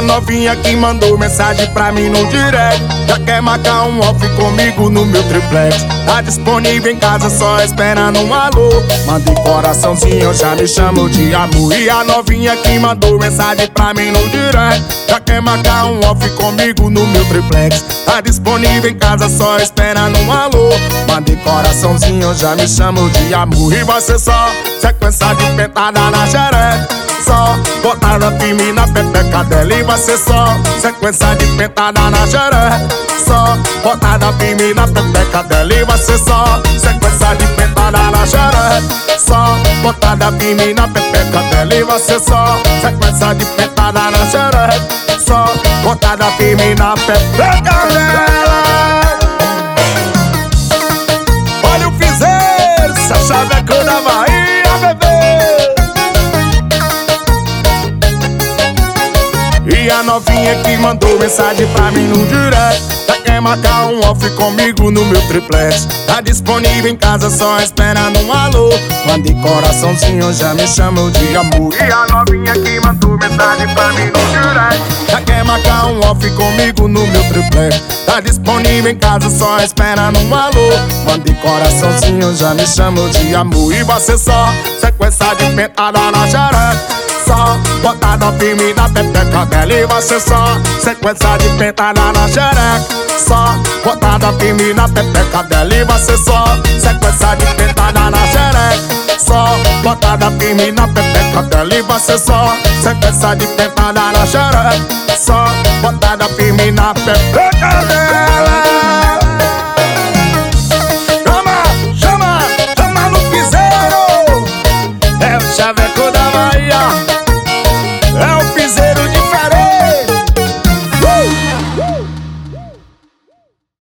novinha que mandou mensagem pra mim no direct. Já quer marcar um off comigo no meu triplex. Tá disponível em casa só esperando um alô. Mandei coraçãozinho, já me chamou de amor. E a novinha que mandou mensagem pra mim no direct. Já quer marcar um off comigo no meu triplex. Tá disponível em casa só esperando um alô. Mandei coraçãozinho, já me chamou de amor. E vai ser só sequência de pentada na xereca. Só botada firme na pepeca dela. E vai ser só sequência de pentada na xereca. Só botada firme na pepeca dela. E vai ser só sequência de pentada na xereca. Só botada firme na pepeca dela. E vai ser só sequência de pentada na xereca. Só botada firme na pepeca dela. Olha o piseiro, essa chaveco da Bahia, bebê. E a novinha que mandou mensagem pra mim no direct. Já quer marcar um off comigo no meu triplex. Tá disponível em casa só esperando um alô. Mandei coraçãozinho, já me chamou de amor. E a novinha que mandou mensagem pra mim no direct. Já quer marcar um off comigo no meu triplex. Tá disponível em casa só esperando um alô. Mandei coraçãozinho, já me chamou de amor. E vai ser só sequência de pentada na xereca. Só botada firme na pepeca dela. E vai ser só sequência de pentada na xereca. Só botada firme na pepeca dela. E vai ser só sequência de pentada na xereca. Só botada firme na pepeca dela. E vai ser só sequência de pentada na xereca. Só botada firme na pepeca dela.